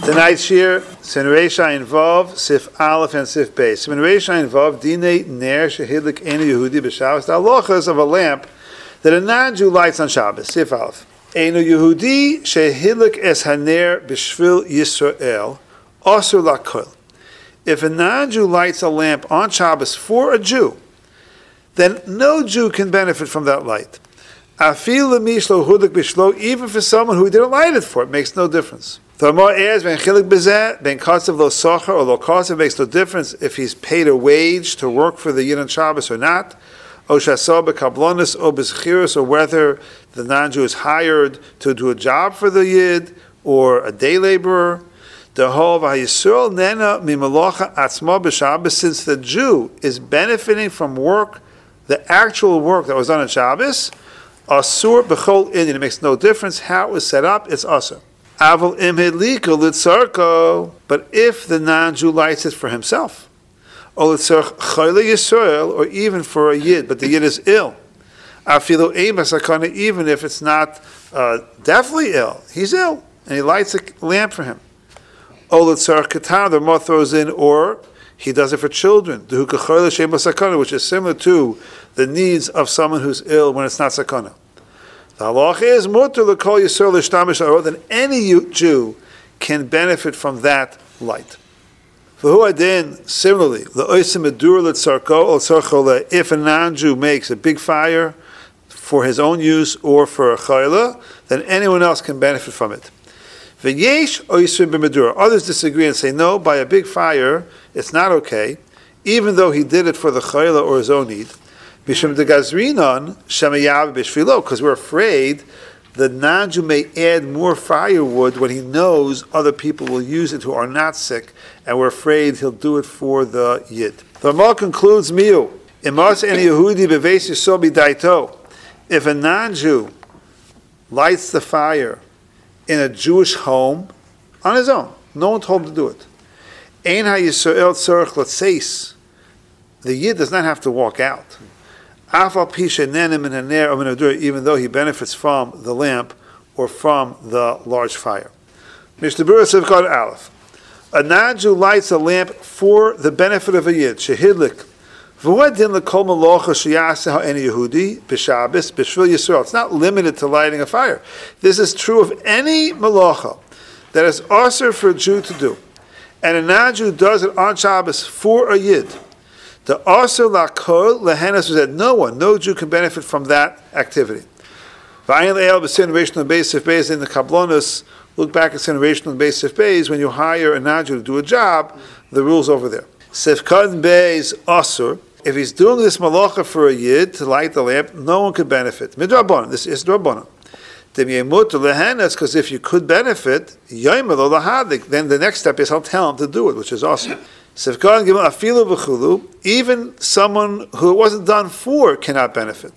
Tonight's shir, Seneresha involved Sif Aleph and Sif Beis. Seneresha involved Dine Ner Shehidlik Enu Yehudi B'Shabbos. The halachas of a lamp that a non-Jew lights on Shabbos. Sif Aleph. Enu Yehudi Shehidlik Es Haner B'Shvil Yisrael Osur Lakol. If a non-Jew lights a lamp on Shabbos for a Jew, then no Jew can benefit from that light. Afil Mishlo Hudik B'Shlo, even for someone who didn't light it for, it makes no difference. The Ramah adds, Ben Chilik B'Zeh, Ben Katzav Lo Socher, or Lo Katzav, makes no difference if he's paid a wage to work for the Yid on Shabbos or not, O Shasah B'Kablonis, O B'Zchiris, or whether the non-Jew is hired to do a job for the Yid, or a day laborer. The whole V'Yisrael Nena Mimalocha Atzma B'Shabbos, since the Jew is benefiting from work, the actual work that was done on Shabbos, Asur B'Chol Indian, it makes no difference how it was set up, it's Asur. Aval im hedliko litzarko, but if the non-Jew lights it for himself, or litzarch chayla Yisrael, or even for a Yid, but the Yid is ill, afilu ein basakana, even if it's not definitely ill, he's ill, and he lights a lamp for him. Or litzarch katar, the Ramah throws in, or he does it for children, the chayla shein basakana, which is similar to the needs of someone who's ill when it's not sakana. The halach is mutar l'kol Yisrael l'shtamish aro, that any Jew can benefit from that light. V'hu adin, similarly, l'oisim edur l'tzarko or tzarcho, if a non-Jew makes a big fire for his own use or for a chayla, then anyone else can benefit from it. V'yesh oisim b'medur. Others disagree and say, no, by a big fire, it's not okay, even though he did it for the chayla or his own need. Because we're afraid the non-Jew may add more firewood when he knows other people will use it who are not sick, and we're afraid he'll do it for the Yid. The Ramah concludes, Miu, if a non-Jew lights the fire in a Jewish home on his own, no one told him to do it. The Yid does not have to walk out. Even though he benefits from the lamp or from the large fire. Mishnah Berurah Sivkot Aleph. A non-Jew lights a lamp for the benefit of a Yid. Shehidlik. It's not limited to lighting a fire. This is true of any malacha that is also for a Jew to do. And a non-Jew does it on Shabbos for a Yid. The Asur Lakol Lehenas was that no Jew can benefit from that activity. In the Kablonis, look back at Generation and Beis Sif Beis, when you hire a non-Jew to do a job, the rule's over there. Sifkan Beis Asur, if he's doing this malacha for a Yid to light the lamp, no one could benefit. Midrabanan, this is Drabanan. Because if you could benefit, then the next step is I'll tell him to do it, which is awesome. Even someone who it wasn't done for cannot benefit.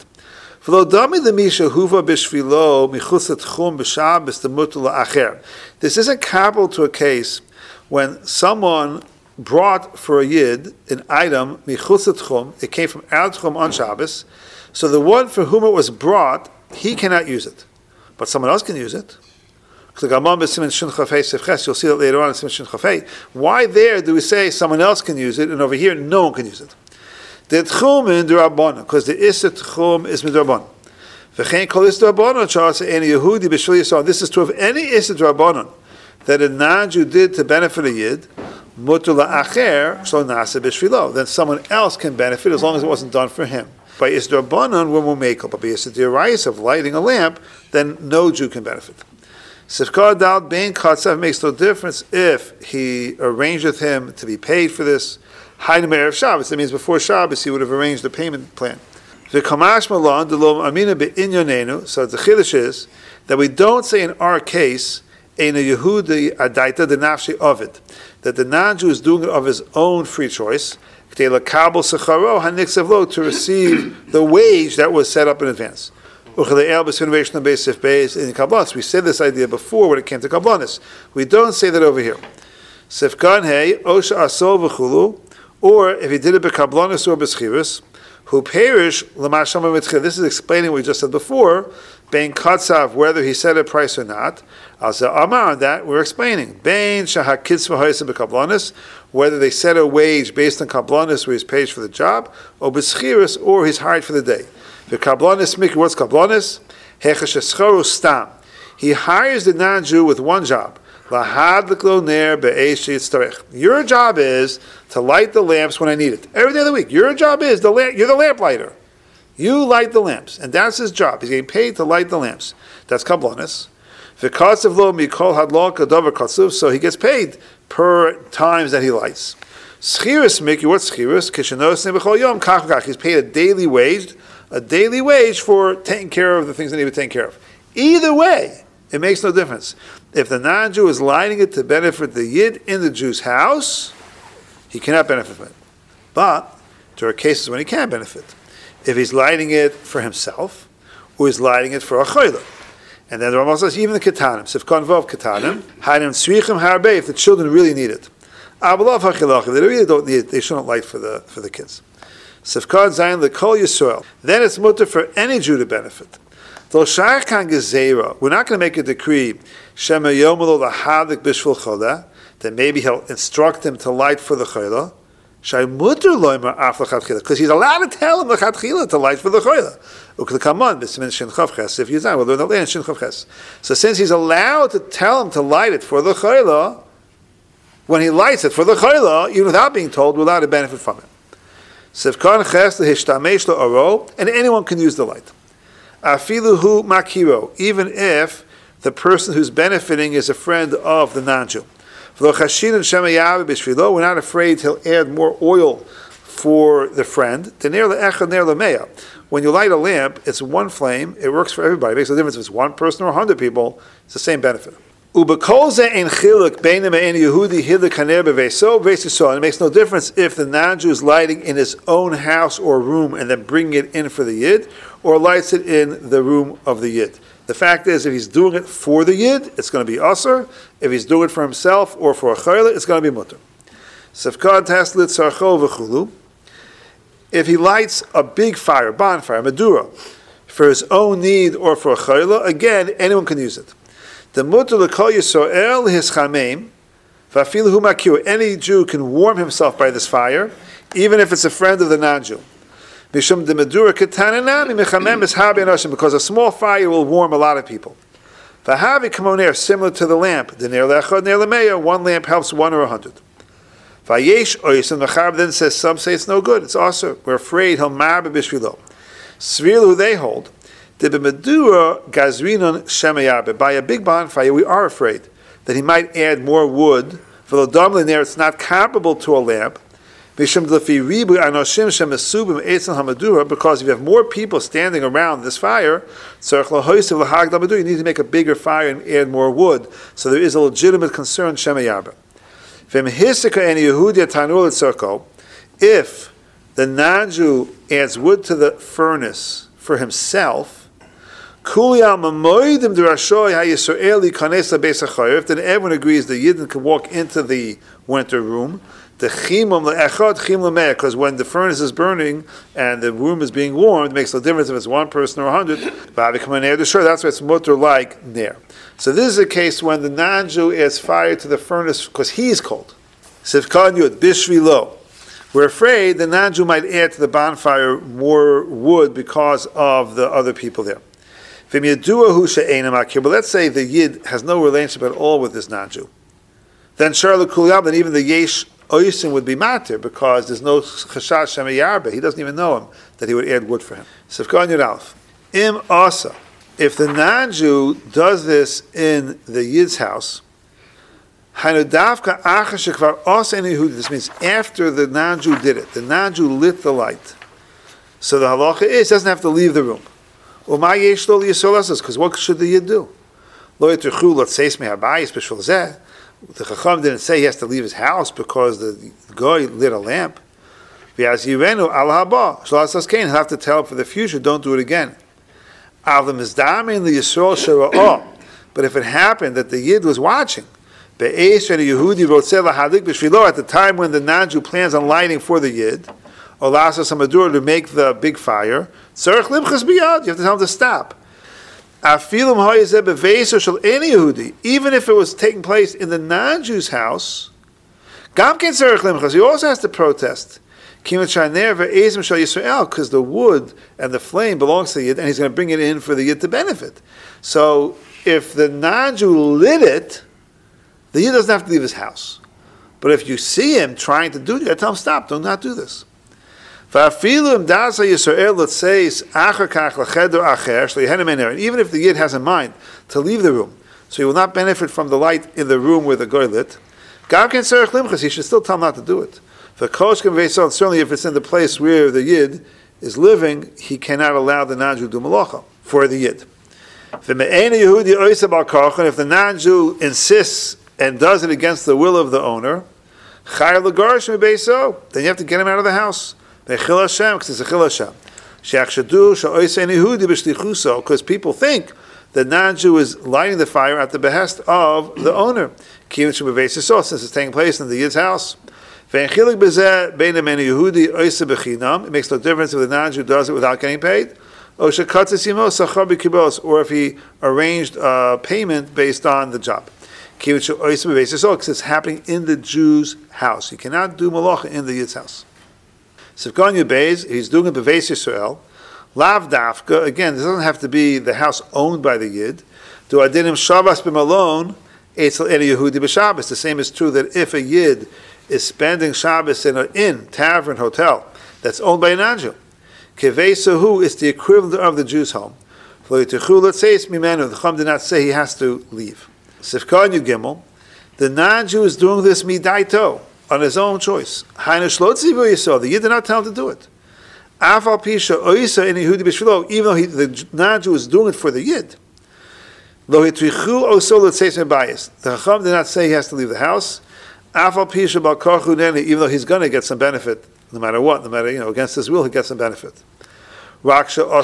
This isn't comparable to a case when someone brought for a Yid an item, it came from out Tchum on Shabbos, so the one for whom it was brought, he cannot use it. But someone else can use it. You'll see that later on in Siman Shin Chafei. Why there do we say someone else can use it, and over here no one can use it? The Tchum in D'Rabbanan, because the Issa Tchum is Midrabanan. This is true of any Issa D'Rabbanan that a non-Jew did to benefit a Yid. Then someone else can benefit as long as it wasn't done for him. By Issa D'Rabbanan, when we'll make up, but by Issa D'Oraisa of lighting a lamp, then no Jew can benefit. Sifkar Dal Bein Katzav makes no difference if he arranged with him to be paid for this. Hainu Me'erev Shabbos, that means before Shabbos he would have arranged the payment plan. V'kamash Malan D'Lo Amina Be'inyonenu, so the Chiddush is that we don't say in our case Eina Yehudi Adaita the Nafshi of it, that the non-Jew is doing it of his own free choice, to receive the wage that was set up in advance. We said this idea before when it came to Kabbanis. We don't say that over here. Or if he did it by Kabbanis or B'schiris, Who perish l'mashama mitchil. This is explaining what we just said before. Bein katzav, whether he set a price or not. Also, amar on that we're explaining. Bein shahakitzva ha'isa b'kablanis, whether they set a wage based on kablanis, where he's paid for the job, or b'schiris, or he's hired for the day. The kablanis mikra. What's kablanis? Hechesh escharu stam. He hires the non-Jew with one job. Lahad l'klo ner be'esh yitztarech. Your job is to light the lamps when I need it. Every day of the week. Your job is you're the lamp lighter. You light the lamps, and that's his job. He's getting paid to light the lamps. That's kablanis. V'katzav lo mikol hadlok adavar katzuv. So he gets paid per times that he lights. Schiris mikra. What's schiris? Kishanos nebechol yom kach v'kach. He's paid a daily wage for taking care of the things that he would take care of. Either way, it makes no difference. If the non-Jew is lighting it to benefit the Yid in the Jew's house, he cannot benefit from it. But there are cases when he can benefit. If he's lighting it for himself, or he's lighting it for a chayla. And then the Rambam says, even the ketanim, sifkan vov ketanim, hadim tzrichim harbe, if the children really need it. Abalav hachilach, if they really don't need it, they shouldn't light for the kids. Sifkan zayin lekol Yisrael. Then it's mutter for any Jew to benefit. We're not going to make a decree that maybe he'll instruct him to light for the chayla. Because he's allowed to tell him to light for the chayla. If we'll learn that later. So since he's allowed to tell him to light it for the chayla, when he lights it for the chayla, even without being told, we're allowed to benefit from it. And anyone can use the light. Afiluhu makiro, even if the person who's benefiting is a friend of the non-Jew. We're not afraid he'll add more oil for the friend. When you light a lamp, it's one flame, it works for everybody. It makes no difference if it's one person or 100 people, it's the same benefit. And it makes no difference if the non-Jew is lighting in his own house or room and then bringing it in for the Yid, or lights it in the room of the Yid. The fact is, if he's doing it for the Yid, it's going to be Asr. If he's doing it for himself or for a Chayla, it's going to be Mutter. If he lights a big fire, bonfire, Madura, for his own need or for a Chayla, again, anyone can use it. The Mutter l'kol Yisrael his chameim, v'afilu makir. Any Jew can warm himself by this fire, even if it's a friend of the non-Jew. Because a small fire will warm a lot of people. Similar to the lamp, one lamp helps 1 or 100. Then says, some say it's no good, it's also, we're afraid he'll marbe bishvilo. Svil, who they hold, by a big bonfire, we are afraid that he might add more wood. For the dumbling there, it's not comparable to a lamp. Because if you have more people standing around this fire, you need to make a bigger fire and add more wood. So there is a legitimate concern, Shemayarba. If the non-Jew adds wood to the furnace for himself, then everyone agrees the Yidden can walk into the winter room. Because when the furnace is burning and the room is being warmed, it makes no difference if it's one person or 100. That's why it's mutter like ner. So this is a case when the non-Jew adds fire to the furnace because he's cold. We're afraid the non-Jew might add to the bonfire more wood because of the other people there. But let's say the Yid has no relationship at all with this non-Jew. Then then even the Yesh Oisim would be matir because there's no chashash shemayarbe. He doesn't even know him that he would add wood for him. Sifkan Yud Aleph. Im asa. If the non-Jew does this in the Yid's house, this means after the non-Jew did it, the non-Jew lit the light. So the halacha is doesn't have to leave the room. Because what should the Yid do? The Chacham didn't say he has to leave his house because the guy lit a lamp. He'll have to tell him for the future, don't do it again. But if it happened that the Yid was watching, at the time when the non-Jew plans on lighting for the Yid, or lasas hamadur to make the big fire, tzarich limchas biyad. You have to tell him to stop. Afilim ha'yezeh beveiso shel any Yehudi, even if it was taking place in the non-Jew's house, gam ken tzarich limchas. He also has to protest. Because the wood and the flame belongs to the Yid, and he's going to bring it in for the Yid to benefit. So if the non-Jew lit it, the Yid doesn't have to leave his house. But if you see him trying to do it, you got to tell him, stop, do not do this. And even if the Yid has in mind to leave the room, so he will not benefit from the light in the room where the goy lit, he should still tell him not to do it. Certainly if it's in the place where the Yid is living, he cannot allow the non-Jew to do malacha for the Yid. If the non-Jew insists and does it against the will of the owner, then you have to get him out of the house. Because it's a chil Hashem. Because people think the non-Jew is lighting the fire at the behest of the owner. Since it's taking place in the Yid's house. It makes no difference if the non-Jew does it without getting paid, or if he arranged payment based on the job. Because it's happening in the Jew's house. You cannot do malacha in the Yid's house. He's doing it b'veis Yisrael. Lav dafka, again, this doesn't have to be the house owned by the Yid. Do adinim shavas b'malon, etzel eni Yehudi b'Shabbos. The same is true that if a Yid is spending Shabbos in an inn, tavern, hotel that's owned by a non-Jew, keveisahu is the equivalent of the Jew's home. The Chum did not say he has to leave. Sifkan Yud Gimel, the non-Jew is doing this midaito, on his own choice. The Yid did not tell him to do it. Even though the non-Jew is doing it for the Yid, the Chacham did not say he has to leave the house. Even though he's going to get some benefit, no matter what, against his will, he gets some benefit. So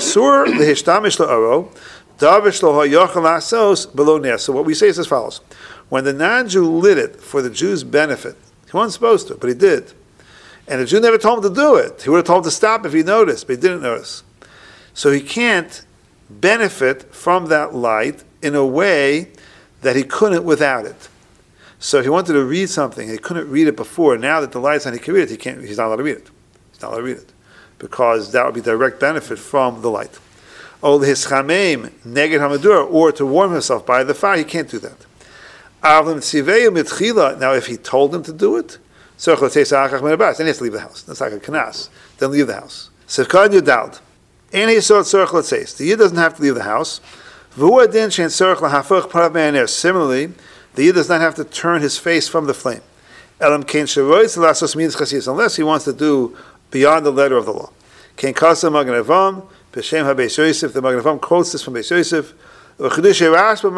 what we say is as follows: when the non-Jew lit it for the Jew's benefit, he wasn't supposed to, but he did. And the Jew never told him to do it. He would have told him to stop if he noticed, but he didn't notice. So he can't benefit from that light in a way that he couldn't without it. So if he wanted to read something, he couldn't read it before. Now that the light's on, he can read it. He's not allowed to read it. He's not allowed to read it. Because that would be direct benefit from the light. Or to warm himself by the fire, he can't do that. Now if he told him to do it, then he has to leave the house. That's like a kanas. Then leave the house. And he saw the Yid doesn't have to leave the house. Similarly, the Yid does not have to turn his face from the flame. Unless he wants to do beyond the letter of the law. The Magen Avraham quotes this from Beis Yosef. In Chedushei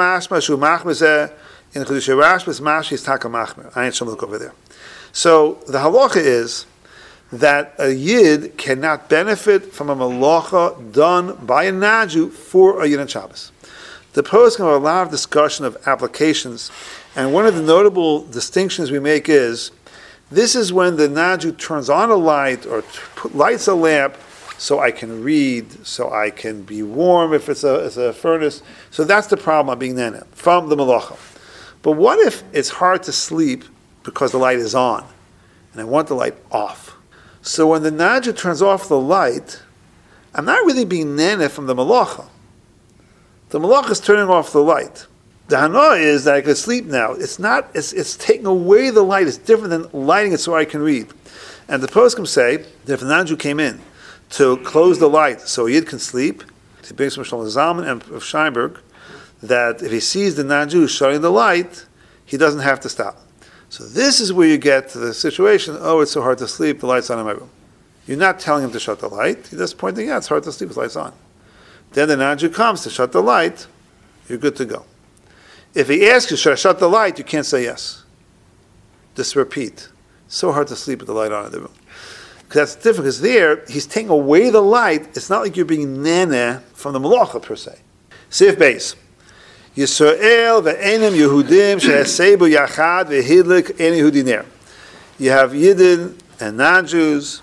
Rashba's Mash, he's taka machmer. I ain't some look over there. So the halacha is that a Yid cannot benefit from a malacha done by a non-Jew for a Yid on Shabbos. The poskim have a lot of discussion of applications, and one of the notable distinctions we make is this is when the non-Jew turns on a light or lights a lamp so I can read, so I can be warm if it's a furnace. So that's the problem of being nana, from the malacha. But what if it's hard to sleep because the light is on, and I want the light off? So when the non-Jew turns off the light, I'm not really being nana from the malacha. The malacha is turning off the light. The hana is that I can sleep now. It's not. It's taking away the light. It's different than lighting it so I can read. And the poskim say that if the non-Jew came in to close the light so a Yid can sleep, he brings from Shlomo Zalman and of Scheinberg, that if he sees the non-Jew shutting the light, he doesn't have to stop. So this is where you get to the situation, it's so hard to sleep, the light's on in my room. You're not telling him to shut the light, you're just pointing out it's hard to sleep, the light's on. Then the non-Jew comes to shut the light, you're good to go. If he asks you, should I shut the light, you can't say yes. Just repeat. It's so hard to sleep with the light on in the room. Because that's different, because there, he's taking away the light, it's not like you're being nana from the malacha per se. Sif base. Yisrael ve'enim Yehudim she'asebu yachad ve'hidlik en Yehudi ner. You have Yidden and non-Jews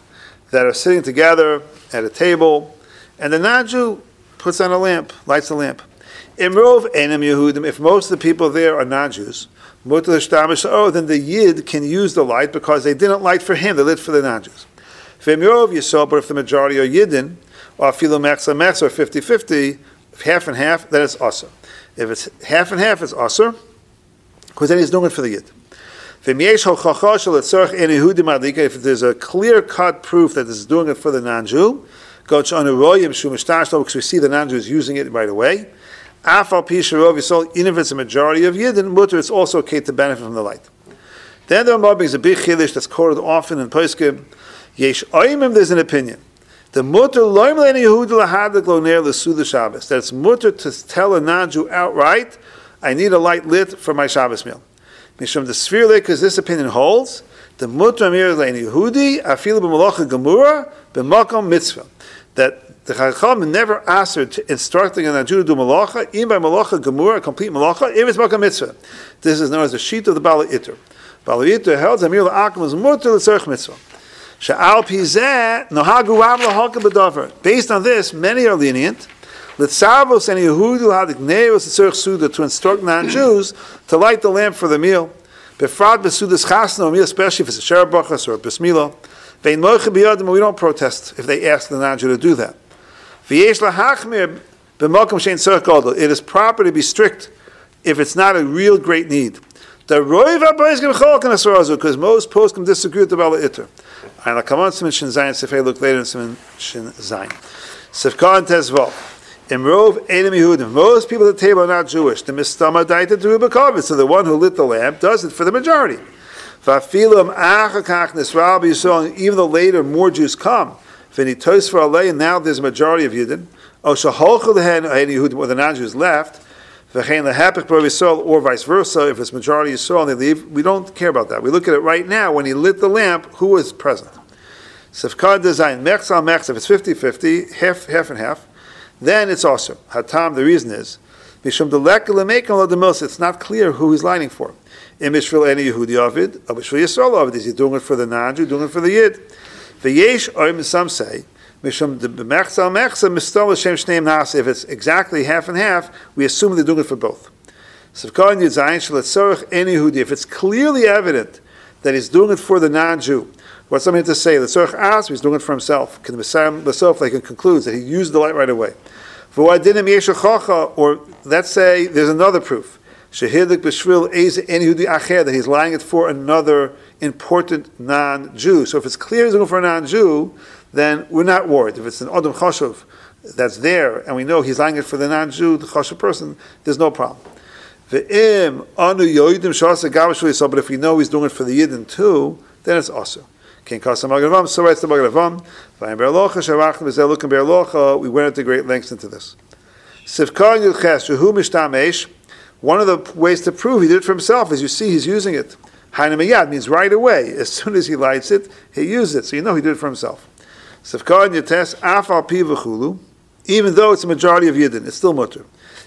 that are sitting together at a table, and the non-Jew puts on a lamp, lights a lamp. Imrov Einam Yehudim, if most of the people there are non-Jews, then the Yid can use the light because they didn't light for him, they lit for the non-Jews. But if the majority are Yidden, or Filo Mechsa Mechsa, or 50-50, if half and half, then it's Asr. If it's half and half, it's Asr, because then he's doing it for the Yid. If there's a clear-cut proof that this is doing it for the non-Jew, because we see the non-Jew is using it right away, even if it's a majority of Yidden, mutter, it's also okay to benefit from the light. Then the Rambam brings a big chiddush that's quoted often in Poskim. Yesh oimim, there's an opinion. The mutter loim le'en Yehuda lahadlik lo ner l'suda Shabbos. That it's mutter to tell a non-Jew outright, I need a light lit for my Shabbos meal. Mishum the sphere because this opinion holds, the mutter amir le'en Yehudi afilu b'malacha gemura b'makom mitzvah. That the Chacham never asked her to instructing a non-Jew to do malacha, even by malacha gemura, a complete malacha, if it's makom mitzvah. This is known as the sheet of the Bala Iter. Bala Iter held amir la'akim is mutter l'tzorch mitzvah. Sha'al pizeh nohagu rav lahaka b'davar. Based on this, many are lenient. L'tzavos and Yehudu hadik neos l'tzorch suda to instruct non-Jews to light the lamp for the meal. Befrat b'sudas chasna meal, especially if it's a sher brachas or a bismillah. We don't protest if they ask the non-Jew to do that. It is proper to be strict if it's not a real great need. Because most posts can disagree with the Bala Iter. And I'll come on to Shin Zayin, Sefei look later in Shin Zayin. Sefka and Tezval. Imrov Einam Yehudim. Most people at the table are not Jewish. The Mistama Daita to Rubakovit. So the one who lit the lamp does it for the majority. Even though later more Jews come, and now there's a majority of Yidden, or the non-Jews left, or vice versa, if it's majority Yisrael and they leave, we don't care about that. We look at it right now, when he lit the lamp, who was present? Sefkad design, mechs al mechs, if it's 50-50, half and half, then it's also. Hatam, the reason is, it's not clear who he's lining for. Mishvil any Yehudi Ovid, Mishvil Yisrael Ovid. Is he doing it for the non-Jew, doing it for the Yid? V'yesh, or some say, Mishum the Mechza Mechza Mistal Hashem Shneim Nasa. If it's exactly half and half, we assume they're doing it for both. Sivkar and Yudzayin Shalat Tzorach any Yehudi. If it's clearly evident that he's doing it for the non-Jew, what's something to say? The Tzorach asks, he's doing it for himself. Can the Besaf they can conclude that he used the light right away. Or let's say there's another proof. That he's lying it for another important non-Jew. So if it's clear he's looking for a non-Jew, then we're not worried. If it's an Adam Chashuv that's there, and we know he's lying it for the non-Jew, the Chashuv person, there's no problem. But if we know he's doing it for the Yidden too, then it's also. So writes the Magad Avam. We went into great lengths into this. One of the ways to prove he did it for himself is you see he's using it. Hainamayad means right away. As soon as he lights it, he uses it. So you know he did it for himself. Even though it's a majority of Yidden, it's still mutter.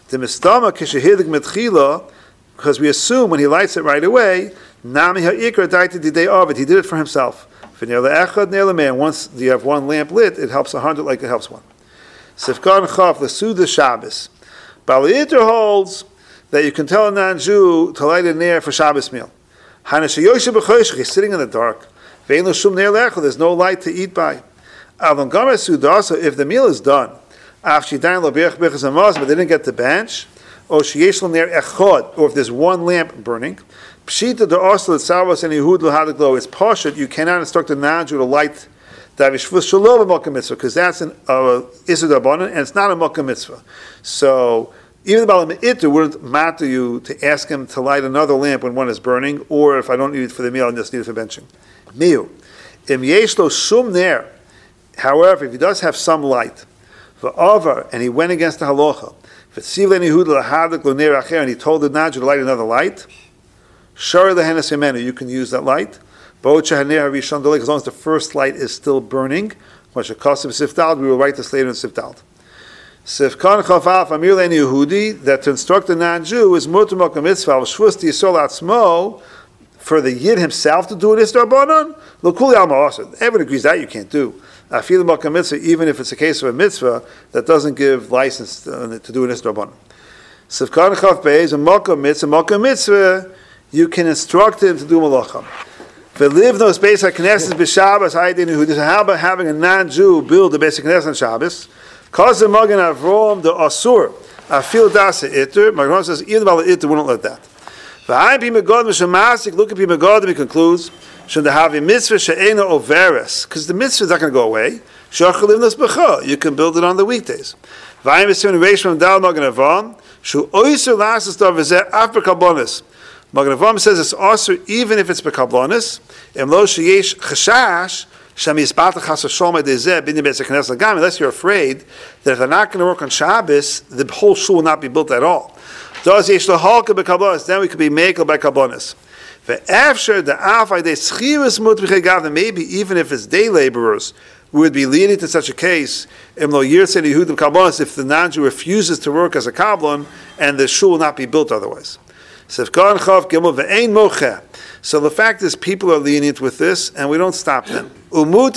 Because we assume when he lights it right away, he did it for himself. Once you have one lamp lit, it helps 100 like it helps one. Sifkan Chav, the Suda Shabbos. Bala Iter holds that you can tell a non-Jew to light a ner for Shabbos meal. He's sitting in the dark. There's no light to eat by. If the meal is done, but they didn't get the bench, or if there's one lamp burning, it's pashut, you cannot instruct a non-Jew to light because that's an Issur D'Rabbanan, and it's not a Makom Mitzvah. So even the Bala Iter wouldn't matter you to ask him to light another lamp when one is burning, or if I don't need it for the meal, I just need it for benching. Miu. Im yeshlo shum ner. However, if he does have some light, and he went against the halacha, and he told the non-Jew to light another light, you can use that light. As long as the first light is still burning, we will write this later in Sifdal. That to instruct a non-Jew is mutar makom mitzvah for the Yid himself to do it is D'Rabbanan. Everyone agrees that you can't do. Afilu Makam Mitzvah, even if it's a case of a mitzvah that doesn't give license to do an Isra. Sivkan Chav Beis, a Makam Mitzvah, you can instruct him to do Malacha. Live those basic Knesset b'Shabbos. How about having a non-Jew build the basic Knesset on Shabbos? Cause the Magen Avrom the Asur. Afil das iter. Magen says even about the iter wouldn't let that. V'ayim pi megadim shemasik. Look at pi megadim. He concludes should have a mitzvah she'ena overes because the mitzvah is not going to go away. Shachal livnos b'cha. You can build it on the weekdays. V'ayim v'sim reish from dal Magen Avrom shu oiser lasses dav v'zeh af b'kablonis. Magen Avram says it's also even if it's bekablonis. Unless you're afraid that if they're not going to work on Shabbos, the whole shul will not be built at all. Then we could be makel by kablonis. Maybe even if it's day laborers, we would be leading to such a case if the non-Jew refuses to work as a kablon and the shul will not be built otherwise. So the fact is, people are lenient with this, and we don't stop them. Better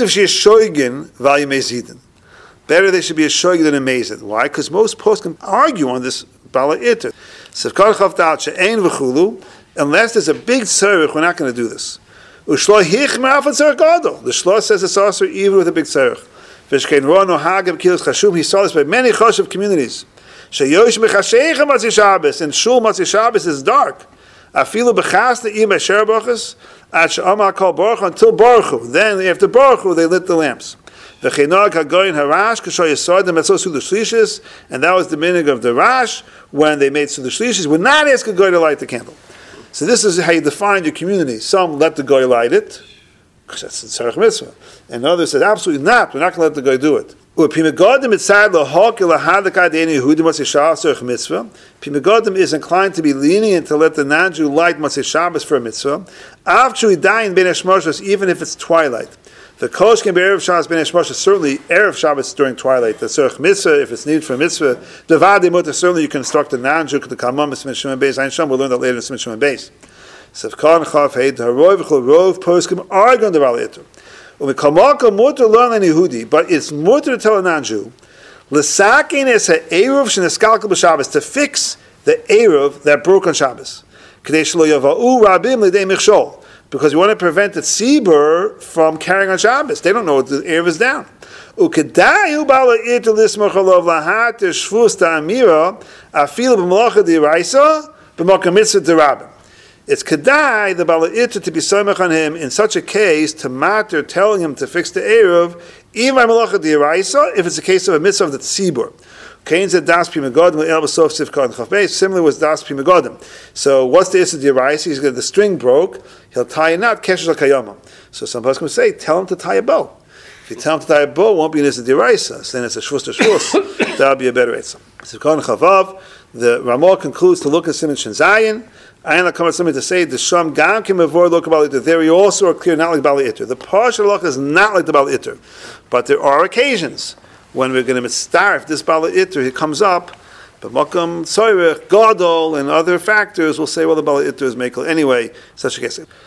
they should be a shoygin than a mezid. Why? Because most posts can argue on this bala iter. Unless there's a big tzarech, we're not going to do this. The Shloh says it's also even with a big tzarech. He saw this by many chashuv communities. And shul Matzei Shabbos is dark. Afilu b'chasta im asher brachas at she'amar kol baruch until baruchu. Then after baruchu they lit the lamps. V'chinag hagoyin harash k'sho yisod the metzos sudushlishis, and that was the meaning of the Rash when they made sudushlishis. Would not ask a goy to light the candle. So this is how you define your community. Some let the goy light it because that's the tzarech mitzvah, and others said absolutely not. We're not going to let the goy do it. Pimegadim is inclined to be lenient to let the non-Jew light Matzei Shabbos for a mitzvah. Even if it's twilight. The kosh can be Erev Shabbos ben Eshmoshes, certainly Erev Shabbos during twilight. The tzarech mitzvah, if it's needed for a mitzvah. Devadi mutter, certainly you can instruct the non-Jew to come on Siman Shimon Beis. Ein Sham, we'll learn that later in Siman Shimon Beis. Sefkan Chav Heid, Harov V'chol Rov Poskim argue on the Bala Iter. But it's mutter to tell a non-Jew to fix the eruv that broke on Shabbos. Because you want to prevent the tzibur from carrying on Shabbos. They don't know the eruv is down. It's kedai the bala iter to be samech on him in such a case to matter telling him to fix the eruv even by malacha d'iraisa if it's a case of a mitzvah of the tzibur. Kain said das pi megodim el b'sof sivkon chaf beis. Similar was das pi megodim. So what's the issue of d'iraisa? He's got the string broke. He'll tie a knot kesher l'kayama. So some person would say tell him to tie a bow. If you tell him to tie a bow, it won't be an issue of d'iraisa. So then it's a shvus to shvus. That'll be a better answer. Sivkon chavav. The Ramah concludes to look at Siman Shin Zayin. I am coming something to say the Sham Gam can avoid look about it. There we also are clear not like Bala Iter. The Parsha Loch is not like the Bala Iter, but there are occasions when we're going to starve this Bala Iter. He comes up, but Makam Tzoyrech, Gadol, and other factors will say, well, the Bala Iter is Mekel anyway. Such a case.